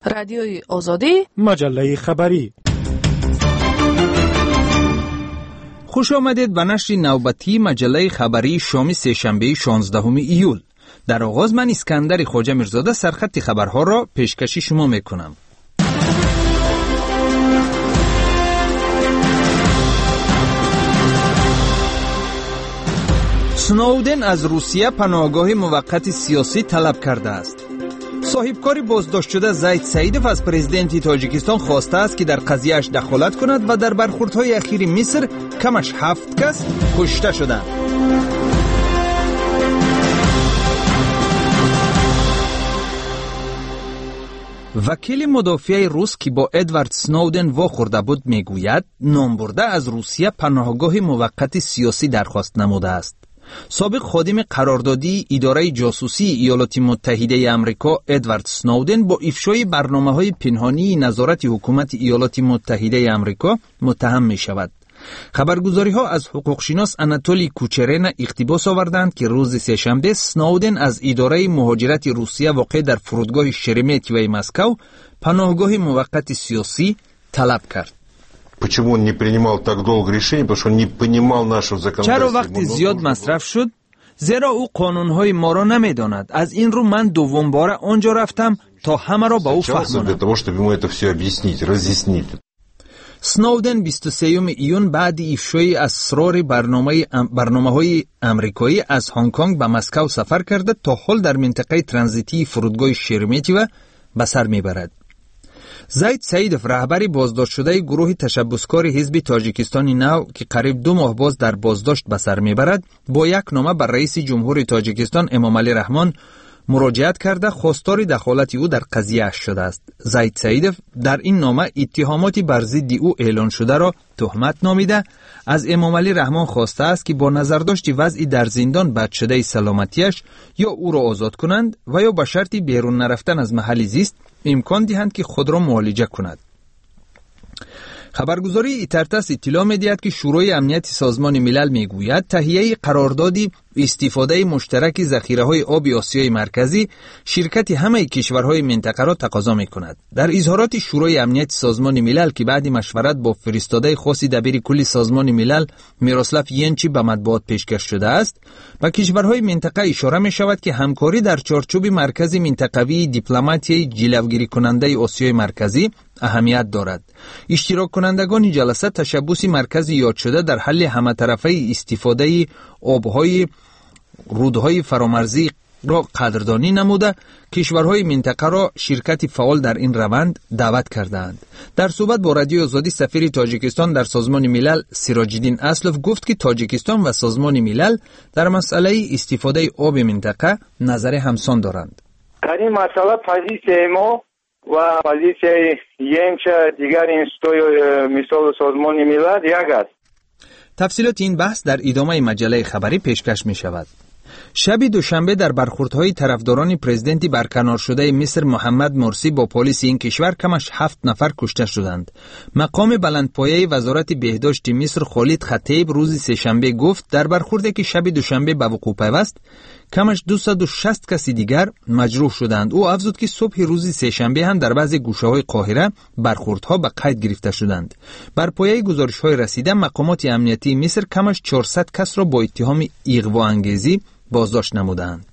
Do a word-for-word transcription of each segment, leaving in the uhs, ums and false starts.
رادیوی آزادی، مجله خبری. خوش آمدید به نشر نوبتی مجله خبری شام سه‌شنبه شانزدهم ایول. در آغاز من اسکندر خواجه میرزاده سرخط خبرها را پیشکشی شما میکنم. سنودن از روسیه پناهگاه موقت سیاسی طلب کرده است. صاحبکار بازداشت شده زید سعیدов از پرزیدنت تاجیکستان خواسته است که در قضیه‌اش دخالت کند و در برخوردهای اخیر مصر کمش هفت کس کشته شدند. وکیل مدافع روس که با ادوارد سنودن واخورده بود میگوید نامبرده از روسیه پناهگاه موقت سیاسی درخواست نموده است. سابق خادم قراردادی اداره جاسوسی ایالات متحده آمریکا ادوارد سنودن با افشای برنامه‌های پنهانی نظارت حکومت ایالات متحده آمریکا متهم می شود. خبرگزاری‌ها از حقوقشناس آناتولی کوچرین اقتباس آوردند که روز سه‌شنبه سنودن از اداره مهاجرت روسیه واقع در فرودگاه شرمتیوی مسکو پناهگاه موقت سیاسی طلب کرد. Почему он не принимал так долго решение? Потому что он не понимал нашу законодательство. چرا وقتی زیاد مصرف شد؟ زیرا او قانونهای ما را نمیداند. از این رو من دوم بار آنجا رفتم تا همه را به او فهمانم. Для того, чтобы ему это все объяснить, разъяснить. سنودن بیست و سوم ایون بعد افشای اسرار برنامه برنامه‌های آمریکایی از هنگ کنگ به مسکو سفر کرده تا حال در منطقه ترانزیتی فرودگاه شرمتیو به سر میبرد. زید سعیدов رهبر بازداشت شده گروه تشبسکار حزب تاجیکستان نو که قریب دو ماه باز در بازداشت به سر میبرد با یک نامه بر رئیس جمهور تاجیکستان امامعلی رحمان مراجعت کرده خواستار دخالت او در قضیه اش شده است. زید سعیدов در این نامه اتهاماتی بر ضد او اعلان شده را تهمت نامیده از امامعلی رحمان خواسته است که با نظرداشت وضع در زندان بد شده سلامتیش یا او را آزاد کنند و یا به شرطی بیرون نرفتن از محل زیست امکان دهند که خود را معالجه کند. خبرگزاری ایترتاس اطلاع می‌دهد که شورای امنیت سازمان ملل میگوید تهیه قراردادی استفاده مشترک ذخیره‌های آب آسیای مرکزی شرکت همه کشورهای منطقه را تقاضا می‌کند. در اظهارات شورای امنیت سازمان ملل که بعد مشورت با فرستاده خاص دبیر کل سازمان ملل میروسلاو ینچی به مطبوعات پیشکش شده است، با کشورهای منطقه اشاره می‌شود که همکاری در چارچوب مرکز منطقوی دیپلماتی جلوگیری کننده آسیای مرکزی اهمیت دارد. اشتراک کنندگان جلسه تشبوس مرکز یاد شده در حل همه طرفه استفاده آبهای رودهای فرامرزی را قدردانی نموده کشورهای منطقه را شرکت فعال در این روند دعوت کردند. در صحبت با رادیو آزادی سفیر تاجیکستان در سازمان ملل سیراج‌الدین اسلوف گفت که تاجیکستان و سازمان ملل در مسئله استفاده آب منطقه نظر همسان دارند. در این مسئله پوزیسیون ما و پوزیسیون ینچ دیگر اینستوی مثال سازمان ملل یک است. تفصیلات این بحث در ادامه مجله خبری پیشکش می شود. شب دوشنبه در برخوردهای طرفداران پرزیدنت برکنار شده مصر محمد مرسی با پلیس این کشور کمش هفت نفر کشته شدند. مقام بلندپایه وزارت بهداشت مصر خالد خطیب روز سه‌شنبه گفت در برخوردی که شب دوشنبه به وقوع پیوست کمش دویست و شصت کسی دیگر مجروح شدند. او افزود که صبح روز سه‌شنبه هم در بعضی گوشه‌های قاهره برخوردها به قید گرفته شدند. بر پایه گزارش‌های رسیده مقامات امنیتی مصر کمش چهارصد کس را با اتهام اغواانگیزی بازداشت نمودند.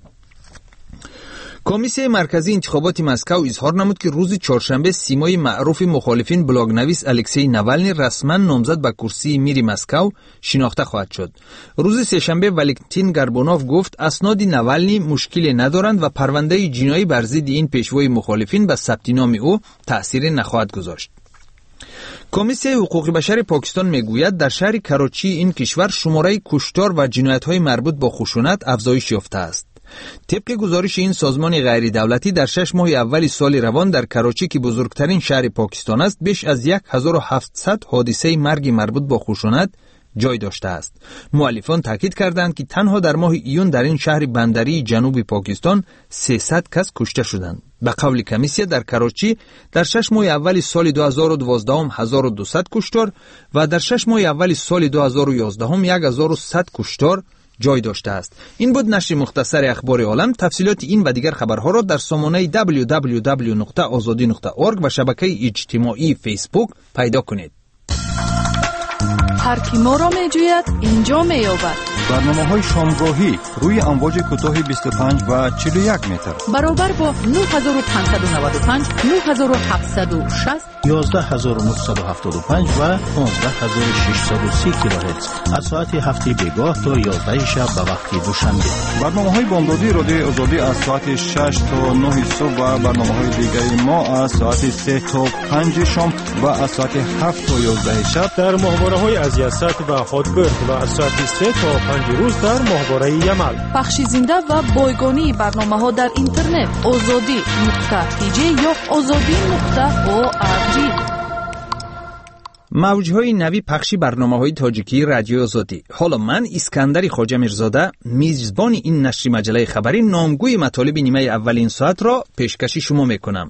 کمیسیون مرکزی انتخابات مسکو اظهار نمود که روز چهارشنبه سیمای معروف مخالفین بلاگ نویس الکسی ناوالنی رسما نامزد به کرسی میر مسکو شناخته خواهد شد. روز سه‌شنبه والنتین گربونوف گفت اسناد ناوالنی مشکلی ندارند و پرونده جنایی بر ضد این پیشوای مخالفین به ثبت نام او تأثیر نخواهد گذاشت. کمیسیون حقوق بشر پاکستان میگوید در شهر کراچی این کشور شماره کشتار و جنایت‌های مربوط با خشونت افزایش یافته است. طبق گزارش این سازمان غیر دولتی در شش ماه اول سال روان در کراچی که بزرگترین شهر پاکستان است بیش از هزار و هفتصد حادثه مرگ مربوط با خشونت جای داشته است. مؤلفان تاکید کردند که تنها در ماه ایون در این شهر بندری جنوب پاکستان سیصد کس کشته شدند. به قول کمیسیون در کراچی در شش ماه اول سال دو هزار و دوازده هزار و دویست کشتار و در شش ماه اول سال دو هزار و یازده هزار و صد کشتار جای داشته است. این بود نشر مختصر اخبار عالم. تفصیلات این و دیگر خبرها را در سامانه دبلیو دبلیو دبلیو نقطه آزادی نقطه اورگ و شبکه اجتماعی فیسبوک پیدا کنید. هر کی ما را می‌جوید اینجا می‌یابد. برنامه‌های شامگاهی روی امواج کوتاه بیست و پنج و چهل و یک متر برابر با نه هزار و پانصد و نود و پنج، نه هزار و هفتصد و شصت، یازده هزار و نهصد و هفتاد و پنج و پانزده هزار و ششصد و سی کیلوهرتز از ساعت هفت بیگاه تا یازده شب به وقت دوشنبه. برنامه‌های بامدادی رادیو آزادی از ساعت شش تا نه صبح و برنامه‌های دیگر ما از ساعت سه تا پنج شام و از ساعت هفت تا یازده شب در ماهواره‌های از یاست و هاتبرد و از ساعت سه تا پنج روز در ماهواره یمل. پخش زنده و بایگانی برنامه‌ها در اینترنت آزادی نقطه تی جی یا آزادی نقطه او آر جی. موجهای نوی پخشی برنامه‌های تاجیکی رادیو آزادی. حالا من اسکندر خواجه میرزاده میزبان این نشر مجله خبری نامگوی مطالب نیمه اولین ساعت را پیشکشی شما میکنم.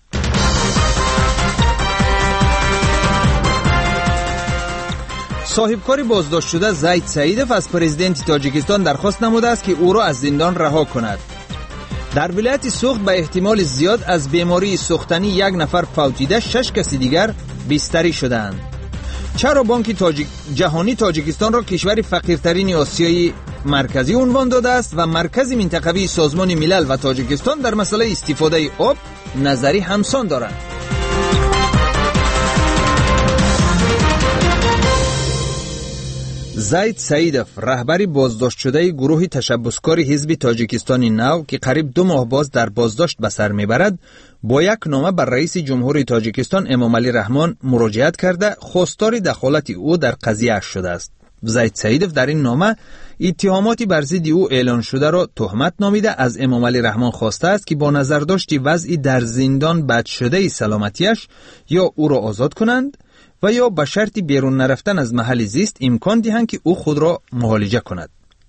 صاحبکار بازداشت شده زید سعیدوف از پرزیدنت تاجیکستان درخواست نموده است که او را از زندان رها کند. در ولایت سوخت به احتمال زیاد از بیماری سوختنی یک نفر فوتیده، شش کسی دیگر بستری شدند. چرا بانک تاجیک جهانی تاجیکستان را کشور فقیرترین آسیای مرکزی عنوان داده است و مرکز منطقوی سازمان ملل و تاجیکستان در مسئله استفاده آب نظری همسان دارند؟ زید سعیدوف رهبر بازداشت شده گروه تشبسکار حزب تاجیکستان نو که قریب دو ماه باز در بازداشت به سر میبرد، با یک نامه بر رئیس جمهوری تاجیکستان امام علی رحمان مراجعت کرده خواستار دخالت او در قضیه شده است. زید سعیدوف در این نامه اتهاماتی بر ضد او اعلان شده را تهمت نامیده از امام علی رحمان خواسته است که با نظر داشت وضعی در زندان بد شده سلامتیش یا او را آزاد کنند و یا به شرط بیرون نرفتن از محل زیست امکان دهند که او خود را معالجه کند.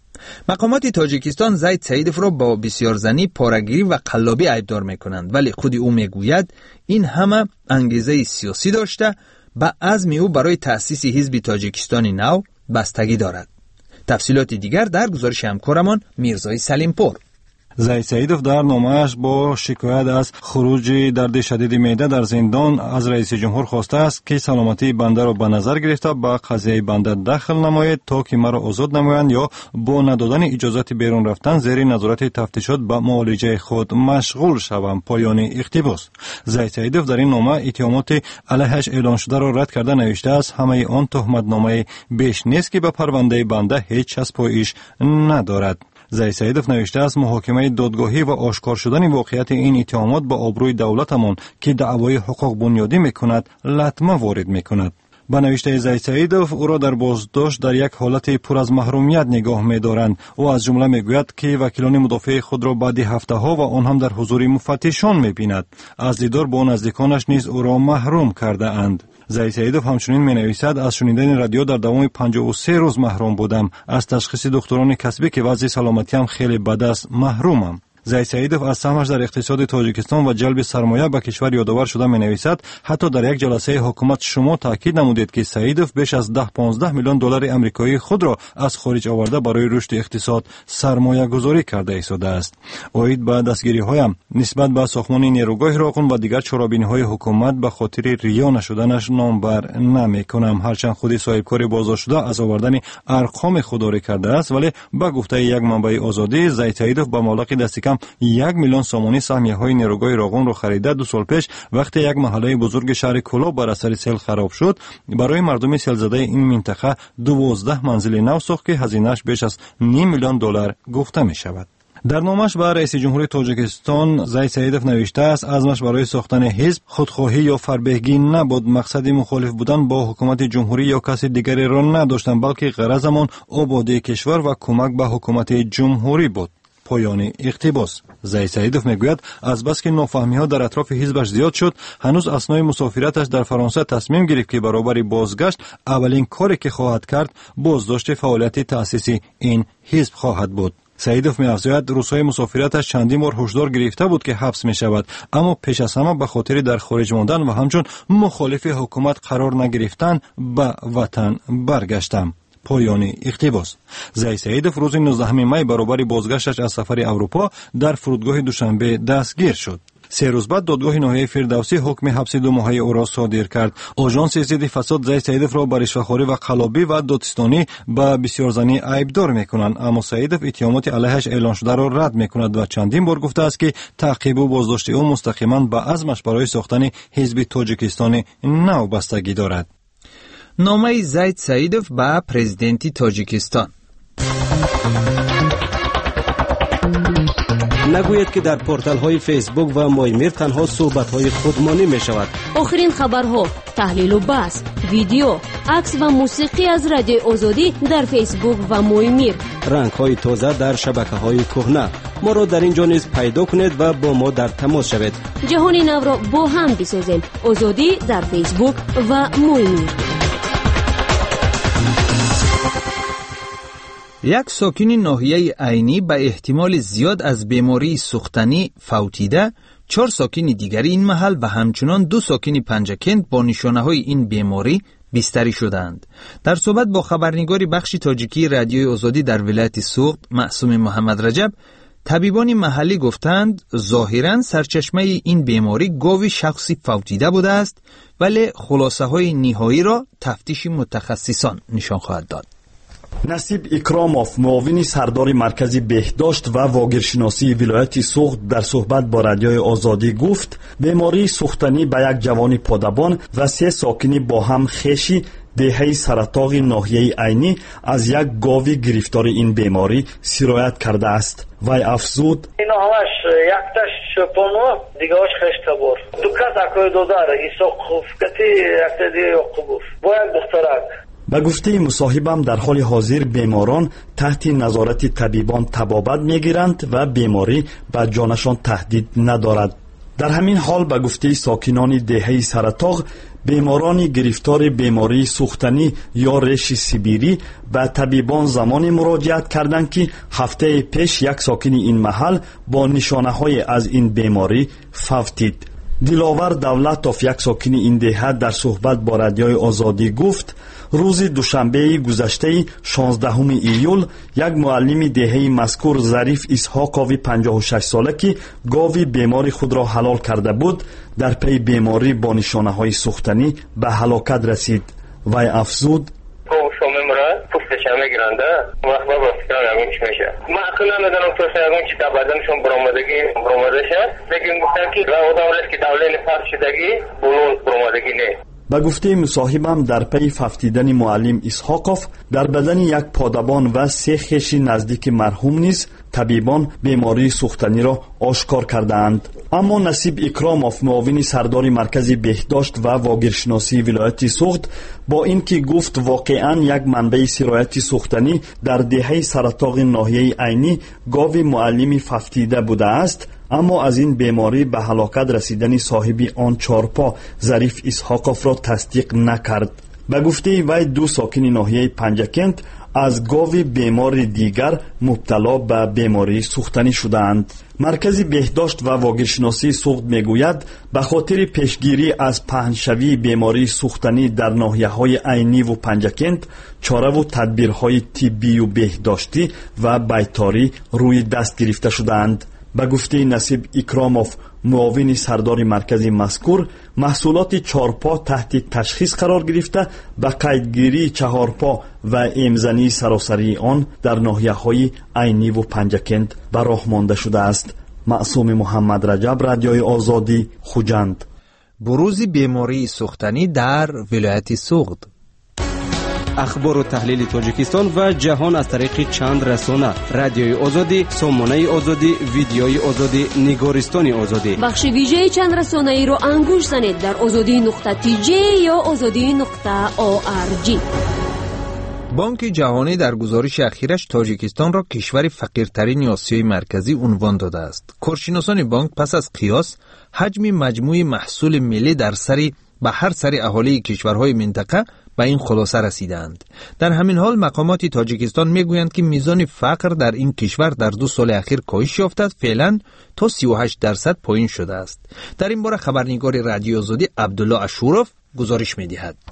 مقامات تاجیکستان زید سعیدوف را با بسیارزنی، پاره‌گیری و قلابی ایبدار میکنند، ولی خود او میگوید این همه انگیزه سیاسی داشته به عزم او برای تأسیس حزب تاجیکستان نو بستگی دارد. تفصیلات دیگر در گزارش همکارمان میرزای سلیمپور. زید سعیدوف در نامه‌اش با شکایت از خروج درد شدید معده در زندان از رئیس جمهور خواسته است که سلامتی بنده را به نظر گرفته به قضیه بنده دخل نماید تا که مرا آزاد نمایند یا با ندادن اجازت بیرون رفتن زیر نظارت تفتیشات به معالجه خود مشغول شوم. پایان اقتباس. زید سعیدوف در این نامه اتهامات علیهش اعلان شده را رد کرده نوشته است همه آن تهمتنامه بیش نیست که به پرونده بنده هیچ چسبایش ندارد. زید سعیدوف نوشته است محاکمه دادگاهی و آشکار شدن واقعیت این اتهامات با آبروی دولتمان که دعوای حقوق بنیادی میکند لطمه وارد میکند. با نوشته زید سعیدوف او را در بازداشت در یک حالت پر از محرومیت نگاه می‌دارند. او از جمله میگوید که وکیلان مدافع خود را بعد هفته‌ها و آن هم در حضور مفتشان می‌بیند. از دیدار با نزدیکانش نیز او را محروم کرده اند. زید سعیدوف همچنین می‌نویسد از شنیدن رادیو در دوام پنجاه و سه روز محروم بودم. از تشخیص دکتران کسبی که وضع سلامتیم خیلی بد است محرومم. زید سعیدوف از سهمش در اقتصاد تاجیکستان و جلب سرمایه به کشور یادآور شده می‌نویسد حتی در یک جلسه حکومت شما تاکید نمودید که سعیدوف بیش از ده پانزده میلیون دلار آمریکایی خود را از خارج آورده برای رشد اقتصاد سرمایه گذاری کرده ایستاده است. اوید به دستگیری‌هایم نسبت به ساختمان نیروگاه راغون و دیگر چرابینی‌های حکومت به خاطر ریا نشدنش نامبر نمی‌کنم. هرچند خودی صاحبکار بازداشت شده از آوردن ارقام خودداری کرده است، ولی به گفته یک منبع آزادی زید سعیدوف به مبلغ دست کم یک میلیون سامانی سهمیه‌های نیروگاه راغون را خریده دو سال پیش وقتی یک محله بزرگ شهر کلاب بر اثر سیل خراب شد برای مردم سیل زده این منطقه دوازده منزل نو ساخت که هزینه‌اش بیش از نیم میلیون دلار گفته می شود. در نامش به رئیس جمهوری تاجیکستان زید سعیدوف نوشته است عزمش برای ساختن حزب خودخواهی یا فربهگی نبود. مقصد مخالف بودن با حکومت جمهوری یا کسی دیگری را نداشتم، بلکه غرضمان آبادی کشور و کمک به حکومت جمهوری بود. پایان اقتباس. زید سعیدوف میگوید از بس که نافهمی‌ها در اطراف حزبش زیاد شد هنوز اثنای مسافرتش در فرانسه تصمیم گرفت که برابر بازگشت اولین کاری که خواهد کرد بازداشت فعالیت تأسیسی این حزب خواهد بود. سعیدوف می‌افزاید روزهای مسافرتش چندین بار هشدار گرفته بود که حبس می‌شود، اما پیش از همه به خاطر در خارج ماندن و همچون مخالف حکومت قرار نگرفتن به وطن برگشتم. پایان اقتباس. زئی سعیدов روز نوزدهم می برابر بازگشتش از سفر اروپا در فرودگاه دوشنبه دستگیر شد. سه روز بعد دادگاه ناحیه فردوسی حکم حبس دو ماهه او را صادر کرد. آژانس ضد فساد زئی سعیدов را بر رشوه‌خواری و قلابی و دادستانی به بسیارزنی عیبدار میکنند، اما سعیدов اتهامات علیهش اعلان شده را رد میکند و چندین بار گفته است که تعقیب و بازداشت او مستقیما به عزمش برای ساختن حزب تاجیکستان نو بستگی دارد. نامه زید سعیدов به پرزیدنت تاجیکستان. نگوید که در پورتال های فیسبوک و مایمیر تنها صحبت های خودمانی می شود. آخرین خبرها، تحلیل و بحث، ویدیو، عکس و موسیقی از رادیو آزادی در فیسبوک و مایمیر. رنگ های تازه در شبکه های کهنه. ما را در اینجا نیز پیدا کنید و با ما در تماس شوید. جهان نو را با هم بسازیم. آزادی در فیسبوک و مایمیر. یک ساکن ناحیه عینی به احتمال زیاد از بیماری سوختنی فوتیده، چهار ساکن دیگری این محل و همچنان دو ساکن پنجکند با نشانه های این بیماری بستری شدند. در صحبت با خبرنگار بخش تاجیکی رادیوی آزادی در ولایت سوخت، معصوم محمد رجب، طبیبان محلی گفتند ظاهراً سرچشمه این بیماری گاوی شخصی فوتیده بوده است، ولی خلاصه های نهایی را تفتیش متخصصان نشان خواهد داد. نصیب اکراموف، معاون سردار مرکز بهداشت و واگیرشناسی ولایت سوخت، در صحبت با رادیوی آزادی گفت بیماری سوختنی به یک جوان پادبان و سه ساکنی با هم خیشی دهه سرطاق ناحیه عینی از یک گاوی گرفتار این بیماری سرایت کرده است. وی افزود اینا همش یک تاش شپانو دیگه‌اش خشت بور دو کس اکوی دودار ایسا خوفکتی یک دیگه یقبوف با یک دخترک. به گفته مصاحبم در حال حاضر بیماران تحت نظارت طبیبان تبابت میگیرند و بیماری به جانشان تهدید ندارد. در همین حال به گفته ساکنان دهه سرطاق، بیماران گرفتار بیماری سوختنی یا ریش سیبیری به طبیبان زمانی مراجعت کردند که هفته پیش یک ساکن این محل با نشانه های از این بیماری فوتید. دلاور دولتوف، یک ساکن این دهه، در صحبت با رادیوی آزادی گفت روز دوشنبه گذشته شانزدهم ایول یک معلم دهه مذکور ظریف اسحاقوی پنجاه و شش ساله که گاوی بیماری خود را حلال کرده بود در پی بیماری با نشانه های سوختنی به هلاکت رسید. وی افزود میگیرنده وقت با فکر نمی‌کنم چی میشه. ما اصلا ندارم تو سعی که تا بدنشون برآمدگی برآمده شه، لیکن گفتن که را دولت که دولت فرض شدگی اون برآمدگی نه. به گفته مصاحبم در پی ففتیدن معلم اسحاقوف در بدن یک پادبان و سه خیش نزدیک مرحوم نیز طبیبان بیماری سوختنی را آشکار کردند. اما نصیب اکراموف، معاون سردار مرکز بهداشت و واگیرشناسی ولایت سوخت، با اینکه گفت واقعا یک منبع سرایت سوختنی در دهه سرطاق ناحیه عینی گاو معلم ففتیده بوده است، اما از این بیماری به هلاکت رسیدن صاحب آن چارپا ظریف اسحاقوف را تصدیق نکرد. به گفته وی دو ساکن ناحیه پنجکند از گاو بیمار دیگر مبتلا به بیماری سوختنی شدند. مرکز بهداشت و واگیرشناسی سوخت میگوید به خاطر پیشگیری از پهنشوی بیماری سوختنی در ناحیه‌های عینی و پنجکند چاره و تدبیرهای طبی و بهداشتی و بیطاری روی دست گرفته شدند. به گفته نصیب اکراموف، معاون سردار مرکز مذکور، محصولات چهارپا تحت تشخیص قرار گرفته به قیدگیری چهارپا و امزنی سراسری آن در ناحیه‌های عینی و پنجکند به راه مانده شده است. معصوم محمد رجب، رادیوی آزادی، خوجند. بروز بیماری سوختنی در ولایت سوخت. اخبار و تحلیل تاجیکستان و جهان از طریق چند رسانه: رادیوی آزادی، سامانه آزادی، ویدیوی آزادی، نگارستان آزادی. بخش ویژه چند رسانه ای رو انگوش زنید در آزادی نقطه تی جی یا آزادی نقطه او آر جی. بانک جهانی در گزارش اخیرش تاجیکستان را کشور فقیرترین آسیای مرکزی عنوان داده است. کارشناسان بانک پس از قیاس حجم مجموع محصول ملی در سری به هر سری اهالی کشورهای منطقه به این خلاصه رسیدند. در همین حال مقامات تاجیکستان میگویند که میزان فقر در این کشور در دو سال اخیر کاهش یافته است، فعلا تا سی و هشت درصد پایین شده است. در این باره خبرنگار رادیو آزادی عبدالله اشوروف گزارش میدهد.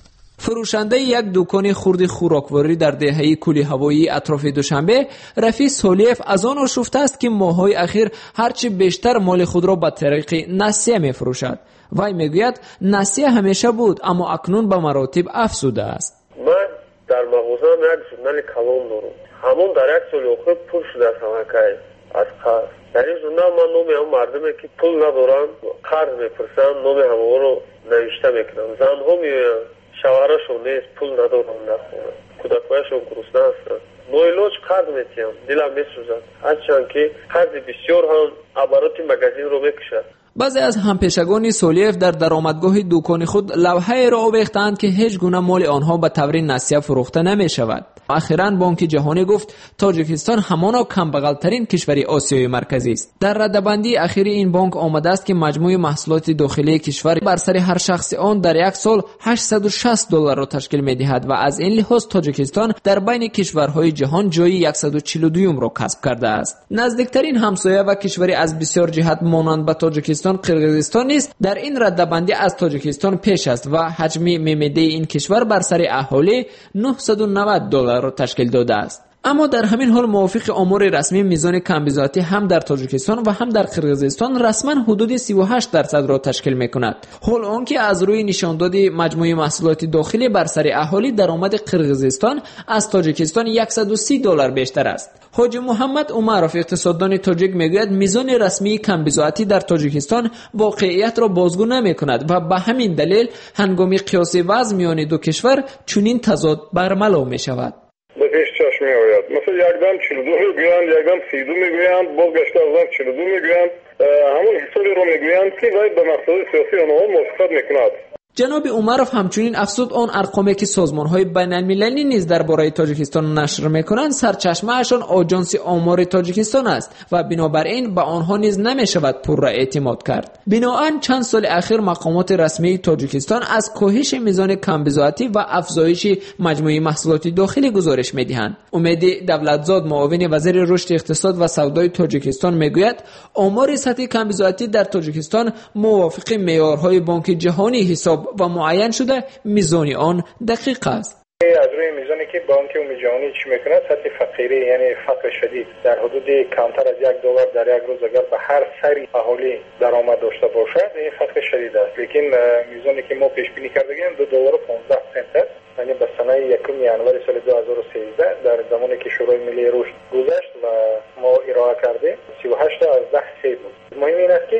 فروشنده یک دکان خرد خوراکواری در دهه کولی هوایی اطراف دوشنبه، رفیع سالیف، از آن آشفته است که ماه‌های اخیر هرچی بیشتر مال خود را به طریق نسیه می‌فروشد. وی میگوید نسیه همیشه بود اما اکنون به مراتب افزوده است. من در مغازه‌ام یک ژورنال کلام دارم. همون در یک سال آخر پول شده سمکه از قرض. در این ژورنال من نام هم مردمی که پول ندارن قرض میپرسن، نام همه رو نوشته میکنم. زنها میگوین شوهرشون نیست، پول ندارن نخونه، کودکایشون گرسنه هستن، نوعلاج قرض میتیم، دلم میسوزد. هرچند که قرض بسیار هم عبارات مگزین رو میکشد. بعضی از همپیشگان سولیف در درآمدگاه دکان خود لوحه را آویختند که هیچ گونه مال آنها به طور نسیه فروخته نمی شود. اخیراً بانک جهانی گفت تاجیکستان همانا کمبغل ترین کشور آسیای مرکزی است. در ردبندی اخیر این بانک آمده است که مجموع محصولات داخلی کشور بر سر هر شخص آن در یک سال هشتصد و شصت دلار را تشکیل می دهد و از این لحاظ تاجیکستان در بین کشورهای جهان جای صد و چهل و دو را کسب کرده است. نزدیکترین همسایه و کشوری از بسیار جهت مانند به تاجیکستان قرقیزستان نیست در این ردبندی از تاجیکستان پیش است و حجم میمیده این کشور بر سر اهالی نهصد و نود دلار را تشکیل داده است. اما در همین حال موافق آمار رسمی میزان کمبیزاتی هم در تاجیکستان و هم در قرقیزستان رسما حدود سی و هشت درصد را تشکیل میکند. حال آنکه از روی نشانداد مجموع محصولات داخلی بر سر اهالی درآمد قرقیزستان از تاجیکستان صد و سی دلار بیشتر است. حاجی محمد عمرов اقتصاددان تاجیک میگوید میزان رسمی کمبیزاتی در تاجیکستان واقعیت را بازگو نمیکند و به همین دلیل هنگام قیاس وضع میان دو کشور چنین تضاد برملا میشود. به پیش چشم میآید. مثلا یکدم چهل و دو میگویند، یکدم سی و دو میگویند، بازگشته از چهل و دو میگویند. همون حسابی را میگویند که باید به مقصد سیاسی آنها موافقت میکند. جناب عمرов همچنین افزود آن ارقامی که سازمان‌های بین‌المللی نیز درباره تاجیکستان نشر می‌کنند سرچشمه‌شان آژانس آمار تاجیکستان است و بنابراین به آنها نیز نمی‌شود پر را اعتماد کرد. بنابراین چند سال اخیر مقامات رسمی تاجیکستان از کاهش میزان کمبیزاتی و افزایش مجموعه محصولات داخلی گزارش می‌دهند. امید دولتزاد معاون وزیر رشد اقتصاد و سودای تاجیکستان می‌گوید آمار سطح کمبیزاتی در تاجیکستان موافق معیارهای بانک جهانی حساب و معین شده میزان آن دقیق است. از روی میزانی که بانک جهانی چی میکنه سطح فقیری یعنی فقر شدید در حدود کمتر از یک دلار در یک روز اگر به هر سری اهالی درآمد داشته باشد این فقر شدید است. لیکن میزانی که ما پیش بینی کرده ایم دو دلار و پانزده سنت است. یعنی به سنه یکم ینوار سال دو هزار و سیزده در زمانی که شورای ملی رشد گذشت و ما ارائه کردیم سی و هشت از ده سه بود. مهم این است که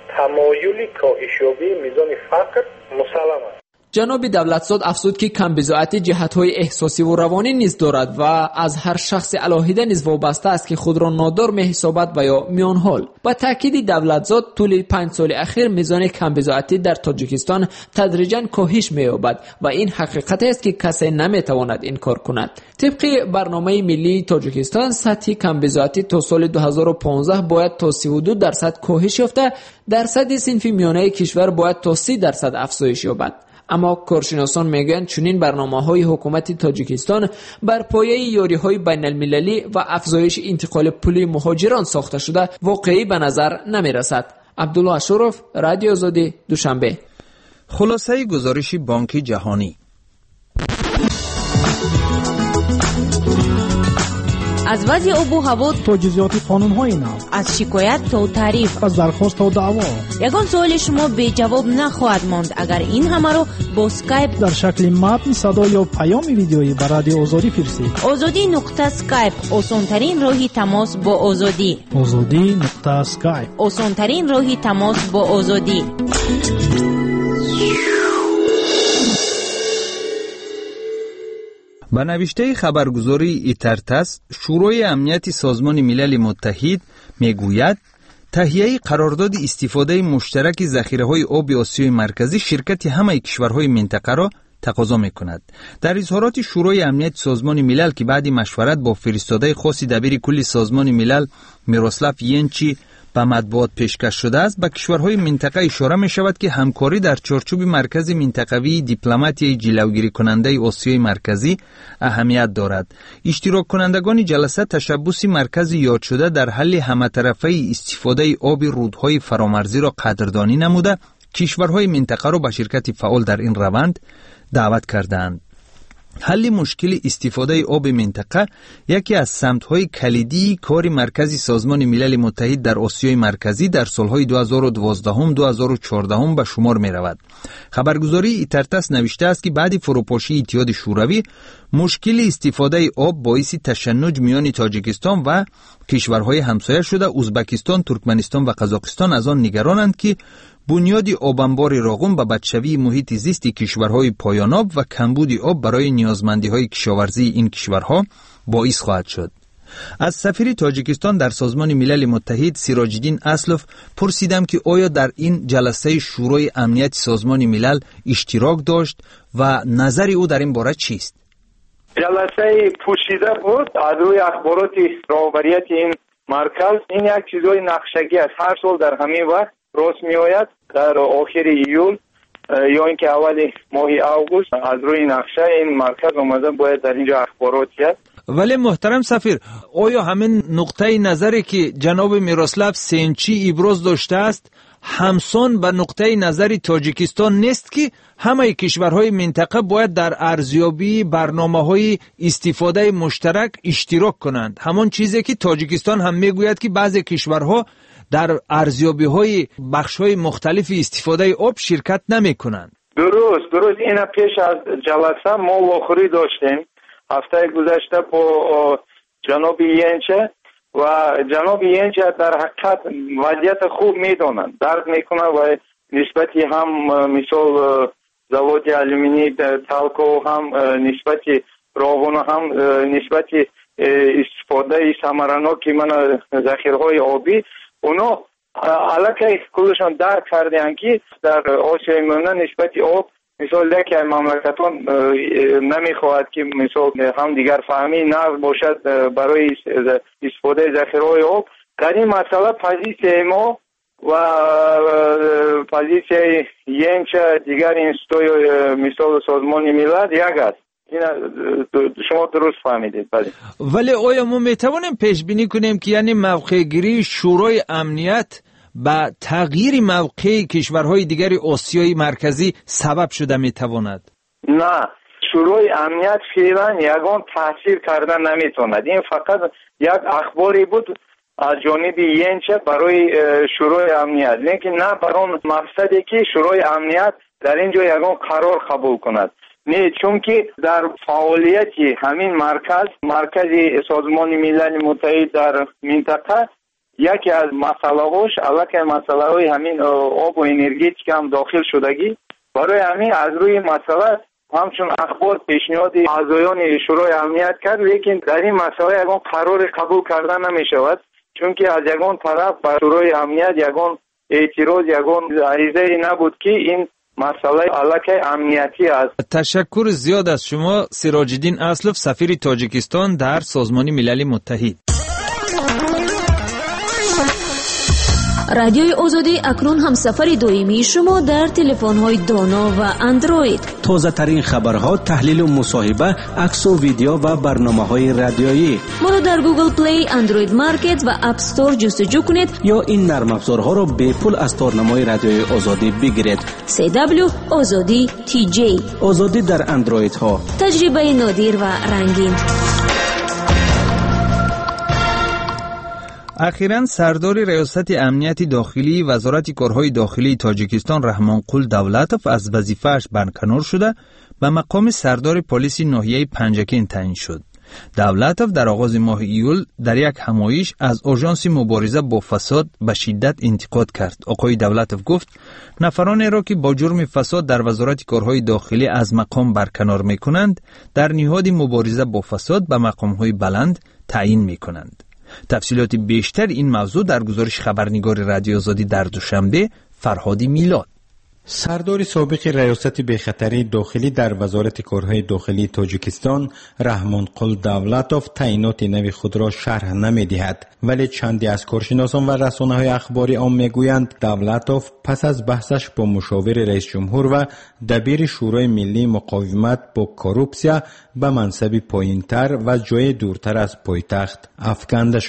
تمایل کاهشیابی میزان فقر مسلم است. جناب دولتزاد افزود که کمبیزاتی جهت‌های احساسی و روانی نیز دارد و از هر شخص علاهیده نیز وابسته است که خود را نادار می‌حسابد و یا میان حال. با تاکید دولتزاد طول پنج سال اخیر میزان کمبیزاتی در تاجیکستان تدریجاً کاهش می‌یابد و این حقیقت است که کسی نمی‌تواند انکار کند. طبق برنامه ملی تاجیکستان سطح کمبیزاتی تا سال دو هزار و پانزده باید تا سی و دو درصد کاهش یافته، درصد صنف میانه کشور باید تا سی درصد افزایش یابد. اما کارشناسان میگن چنین برنامه‌های حکومت تاجیکستان بر پایه یاری‌های بین‌المللی و افزایش انتقال پولی مهاجران ساخته شده واقعی به نظر نمی‌رسد. عبدالله اشرف، رادیو آزادی، دوشنبه. خلاصه گزارش بانک جهانی. از وضع آب و هوا تا جزئیات قانون‌های نو، از شکایت تا تعریف، از درخواست تا دعوا، یگان سوال شما بی جواب نخواهد ماند اگر این همه رو با اسکایپ در شکل متن، صدا یا پیام ویدیویی به رادیو آزادی فرستید. آزادی نقطه اسکایپ آسان‌ترین راه تماس با آزادی. آزادی نقطه اسکایپ آسان‌ترین راه تماس با آزادی. به نوشته خبرگزاری ایترتس، شورای امنیت سازمان ملل متحد میگوید تهیه قرارداد استفاده مشترک ذخیره‌های آب آسیای مرکزی شرکت همه کشورهای منطقه را تقاضا می‌کند. در اظهارات شورای امنیت سازمان ملل که بعد مشورت با فرستاده خاص دبیر کل سازمان ملل میروسلاو ینچی به مطبوعات پیشکش شده است، به کشورهای منطقه اشاره می شود که همکاری در چارچوب مرکز منطقوی دیپلماتی جلوگیری کننده آسیای مرکزی اهمیت دارد. اشتراک کنندگان جلسه تشبث مرکز یاد شده در حل همطرفه استفاده آب رودهای فرامرزی را قدردانی نموده، کشورهای منطقه را به شرکت فعال در این روند دعوت کردند. حل مشکل استفاده آب منطقه یکی از سمت‌های کلیدی کار مرکزی سازمان ملل متحد در آسیای مرکزی در سالهای دو هزار و دوازده و دو هزار و چهارده به شمار می‌رود. خبرگزاری ایترتس نوشته است که بعد فروپاشی اتحاد شوروی مشکل استفاده آب باعث تشنج میان تاجیکستان و کشورهای همسایه شده. ازبکستان، ترکمنستان و قزاقستان از آن نگرانند که بنیاد آبانبار راغون به بدشوی محیط زیست کشورهای پایان آب و کمبود آب برای نیازمندی‌های کشاورزی این کشورها باعث خواهد شد. از سفیر تاجیکستان در سازمان ملل متحد سیراج الدین اسلف پرسیدم که آیا در این جلسه شورای امنیت سازمان ملل اشتراک داشت و نظر او در این باره چیست؟ جلسه پوشیده بود از روی اخبارات راهبریت این مرکز. این یک چیزای نقشگی است، هر سال در همین وقت راست می آید در آخر ایول یا اینکه اول ماه اوگوست از روی نقشه این مرکز اومده باید در اینجا اخبارات است. ولی محترم سفیر، آیا همین نقطه نظری که جناب میروسلاو سینچی ابراز داشته است همسان به نقطه نظری تاجیکستان نیست که همه کشورهای منطقه باید در ارزیابی برنامه‌های استفاده مشترک اشتراک کنند؟ همان چیزی که تاجیکستان هم میگوید که بعضی کشورها در ارزیابی‌های بخش‌های مختلف استفاده آب شرکت نمی‌کنند. درست درست اینا پیش از جلسه ما واخری داشتیم هفته گذشته با جناب ینچه و جناب ینچه در حقیقت وضعیت خوب میدونند، درک میکنند و نسبتی هم مثال زواد آلومینی تالکو هم نسبتی راغون هم نسبتی استفاده ثمرناک من ذخیره‌های آبی اونا علاقه کلشان درک کردن که در آسیای میانه نسبتی آب مثال یکی از مملکتان نمیخواهد که مثال هم دیگر فهمی نه باشد برای استفاده ذخیره‌های آب. در این مسئله پوزیسیون ما و پوزیسیون ینچه دیگر اینستوی مثال سازمان ملل یک است. این شما درست فهمیدید. بله. ولی آیا ما میتوانیم پیش بینی کنیم که یعنی موقع گیری شورای امنیت با تغییر موقع کشورهای دیگر آسیای مرکزی سبب شده میتواند؟ نه، شورای امنیت فعلا یگان تاثیر کردن نمیتواند. این فقط یک اخباری بود از جانب ینچه برای شورای امنیت، لیکن نه برای مقصدی که شورای امنیت در اینجا یگان قرار قبول کند. نه، چون که در فعالیت همین مرکز مرکز سازمان ملل متحد در منطقه یکی از مسئله‌هاش علاقه مسئله‌های همین آب و انرژی که هم داخل شدگی برای همین از روی مسئله همچون اخبار پیشنهاد اعضایان شورای امنیت کرد، لیکن در این مسئله یگان قرار قبول کردن نمی شود، چون که از یگان طرف بر شورای امنیت یگان اعتراض یگان عریضه نبود که این مسئله علاقه امنیتی است. تشکر زیاد از شما سیراج الدین اسلف، سفیر تاجیکستان در سازمان ملل متحد. رادیوی آزادی اکنون هم سفر دائمی شما در تلفن‌های دانا و اندروید. تازه ترین خبرها، تحلیل و مصاحبه، عکس و ویدیو و برنامه‌های رادیویی. ما را در گوگل پلی، اندروید مارکت و اپ استور جستجو کنید یا این نرم افزارها را به پول از تارنمای رادیوی آزادی بگیرید. سی دبلیو آزادی تی جی. آزادی در اندروید ها. تجربه نادر و رنگین. اخیراً سردار ریاست امنیت داخلی وزارت کارهای داخلی تاجیکستان رحمانقول دولتوف از وظیفه‌اش برکنار شده به مقام سردار پلیس ناحیه پنجکین تعیین شد. دولتوف در آغاز ماه ایول در یک همایش از آژانس مبارزه با فساد به شدت انتقاد کرد. آقای دولتوف گفت نفرانی را که با جرم فساد در وزارت کارهای داخلی از مقام برکنار می‌کنند در نهاد مبارزه با فساد به مقام‌های بلند تعیین می‌کنند. تفصیلات بیشتر این موضوع در گزارش خبرنگار رادیو آزادی در دوشنبه فرهادی میلاد. سردار سابق ریاست بخطری داخلی در وزارت کارهای داخلی تاجیکستان رحمانقول دولتوف تعیینات نو خود را شرح نمی‌دهد، ولی چندی از کارشناسان و رسانه‌های اخباری عام میگویند دولتوف پس از بحثش با مشاور رئیس جمهور و دبیر شورای ملی مقاومت با کورپسیا به منصبی پایین‌تر و جای دورتر از پایتخت افکنده شد.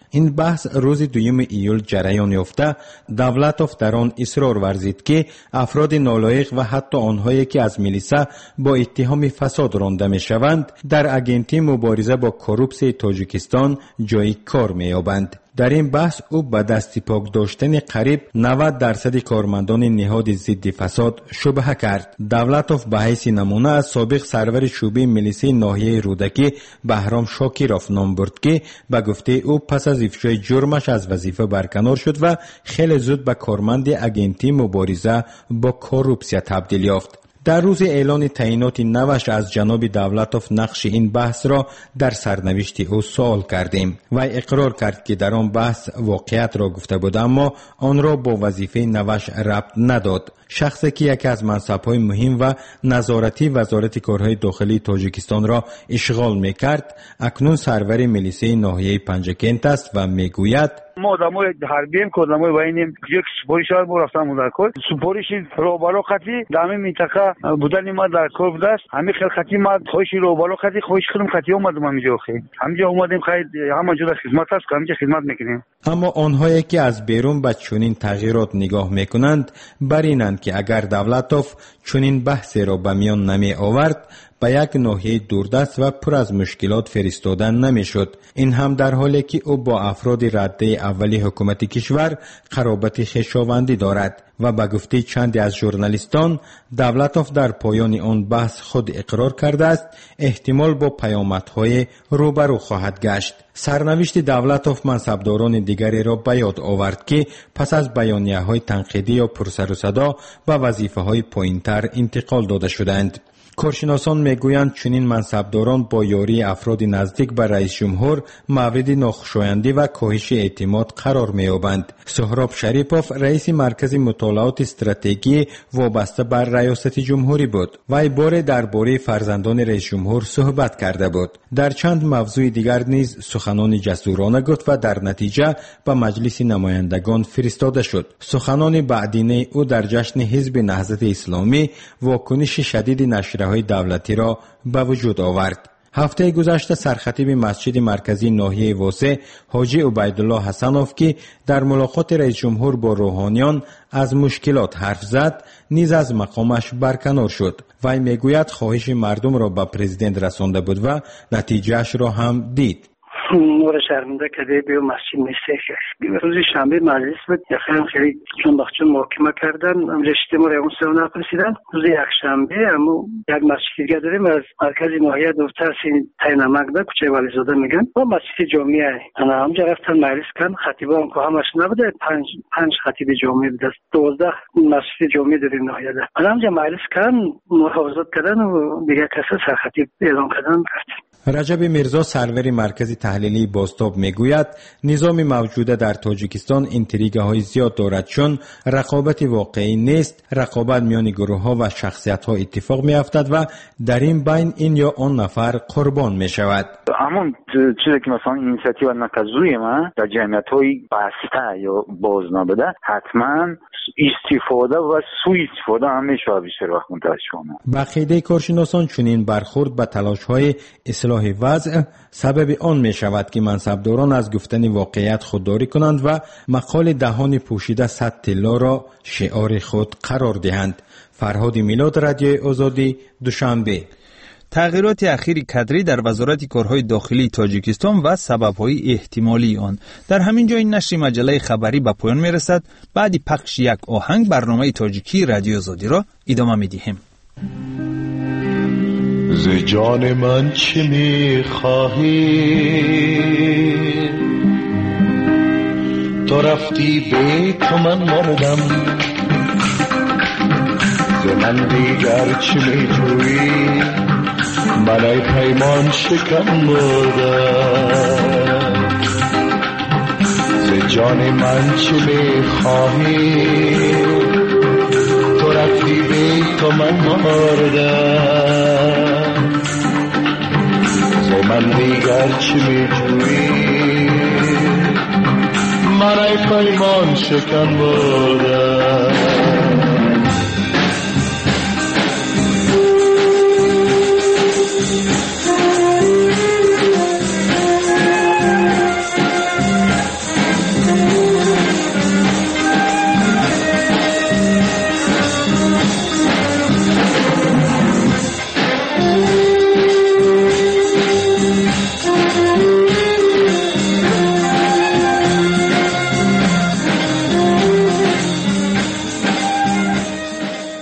این بحث روز دوم ایول جریان یافته. دولتوف در آن اصرار ورزید که افراد نالایق و حتی آنهایی که از میلیسا با اتهام فساد رانده می شوند در اجنتی مبارزه با کروپسی تاجیکستان جای کار می یابند. در این بحث او به دست پاک داشتن قریب نود درصد کارمندان نهاد ضد فساد شبهه کرد. دولتوف به حیث نمونه از سابق سرور شعبه میلیسه ناحیه رودکی بهرام شاکیروف نام برد که به گفته او پس از افشای جرمش از وظیفه برکنار شد و خیلی زود به کارمند اجنتی مبارزه با کروپسیا تبدیل یافت. در روز اعلان تعیینات نوش از جناب دولتوف نقش این بحث را در سرنوشت او سوال کردیم. وی اقرار کرد که در آن بحث واقعیت را گفته بود اما آن را با وظیفه نوش ربط نداد. شخصی که یکی از منصب‌های مهم و نظارتی وزارت کارهای داخلی تاجیکستان را اشغال می‌کرد اکنون سرور میلیسه ناحیه پنجکنت است و میگوید ما آدمای حربیم که آدمای وینیم یک سپاریشار ما رفتم مدرکل سپاریشی روبالو خطی در همین منطقه بودن ما در کار بوده است. همین خیلی خطی ما خوشی روبالو خطی خوش خیلی خطی اومدم همینجا خیلی همینجا اومدیم خیلی همونجا در خدمت است که همینجا خدمت میکنیم. اما آنهایی که از بیرون به چنین تغییرات نگاه میکنند بر اینند که اگر دولتوف چنین بحثی را به میان نمی آورد به یک ناحیه دوردست و پر از مشکلات فرستادن نمیشد. این هم در حالی که او با افراد رده اولی حکومت کشور قرابت خویشاوندی دارد و به گفته چندی از ژورنالیستان دولتوف در پایان آن بحث خود اقرار کرده است احتمال با پیامدهای روبرو خواهد گشت. سرنوشت دولتوف منصبداران دیگری را به یاد آورد که پس از بیانیه‌های تنقیدی یا پرسر و صدا به وظیفه‌های پایین‌تر انتقال داده شدند. کارشناسان میگویند چنین منصبداران با یاری افراد نزدیک به رئیس جمهور مورد ناخوشایندی و کاهش اعتماد قرار می‌یابند. سهراب شریپوف رئیس مرکز مطالعات استراتژی وابسته بر ریاست جمهوری بود و این بار درباره فرزندان رئیس جمهور صحبت کرده بود. در چند موضوع دیگر نیز سخنان جسورانه گفت و در نتیجه به مجلس نمایندگان فرستاده شد. سخنان بعدینه او در جشن حزب نهضت اسلامی واکنش شدید نشریه‌های دولتی را به وجود آورد. هفته گذشته سرخطیب مسجد مرکزی ناحیه واسه حاجی عبیدالله حسنوف که در ملاقات رئیس جمهور با روحانیان از مشکلات حرف زد نیز از مقامش برکنار شد. وی میگوید خواهش مردم را به پرزیدنت رسانده بود و نتیجهش را هم دید. ما را شرمنده کرده به مسجد نیسته. روز شنبه مجلس بود خیلی خیلی چون بخشون محاکمه کردن رشته ما را اون سه نپرسیدن. روز یک شنبه اما یک مسجد دیگه داریم از مرکز ناحیه دورتر سین تاینمک ده کوچه ولیزاده میگن با مسجد جامعه انا همجا رفتن مجلس کردن خطیبان که همش نبوده پنج پنج خطیب جامعه بوده دوازده مسجد جامعه داریم ناحیه ده انا همجا مجلس کردن محافظت کردن و دیگه کسی سر خطیب اعلام کردن کرد. رجب میرزا سرور مرکز تحلیلی بازتاب میگوید نظام موجوده در تاجیکستان انتریگه های زیاد دارد چون رقابت واقعی نیست. رقابت میان گروه ها و شخصیت ها اتفاق می افتد و در این بین این یا آن نفر قربان می شود. همون چیزی که مثلا اینیشیاتیو نکزوی ما در جمعیت های بسته یا باز نبوده حتما استفاده و سوء استفاده همیشه بیشتر وقت منتشر شده. بقیده کارشناسان چنین برخورد به تلاش های اصلاح وضع سبب آن می شود که منصبداران از گفتن واقعیت خودداری کنند و مقال دهان پوشیده صد طلا را شعار خود قرار دهند. فرهاد میلاد، رادیوی آزادی، دوشنبه. تغییرات اخیر کادری در وزارت کارهای داخلی تاجیکستان و سبب‌های احتمالی آن. در همین جای نشر مجله خبری به پایان می‌رسد. بعد پخش یک آهنگ برنامه تاجیکی رادیو آزادی را ادامه می‌دهیم. ز جان من چه می‌خواهی تو رفتی به تو من مردم ز من دیگر چه می‌جویی من ای پیمان شکن مردم ز جان من چه می‌خواهی تو رفتی به تو من مردم ز من دیگر چه می‌جویی من ای پیمان شکن مردم